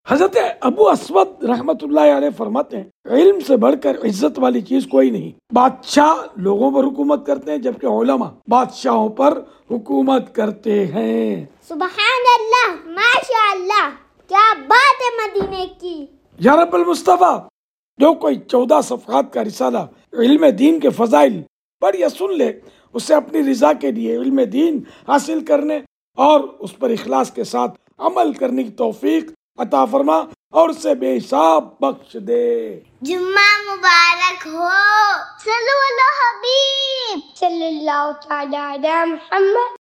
हजरत Abu Aswad रहमतुल्लाह अलैह फरमाते हैं, इल्म से बढ़कर इज्जत वाली चीज कोई नहीं। बादशाह लोगों पर हुकूमत करते हैं जबकि उलमा बादशाहों पर हुकूमत करते हैं। सुबहान अल्लाह, माशाअल्लाह, क्या बात है मदीने की। या रब्बल मुस्तफा, जो कोई 14 सफ़हात का रिसाला इल्म दीन के फजाइल पढ़ या सुन ले, उसे अपनी रिजा के लिए इल्म दीन हासिल करने और उस पर इखलास के साथ अमल करने की तौफीक अता फरमा और उसे बेहिसाब बख्श दे। जुम्मा मुबारक हो। सल्लल्लाहु अलैहि हबीब सल्लल्लाहु तआला अलैहि मुहम्मद।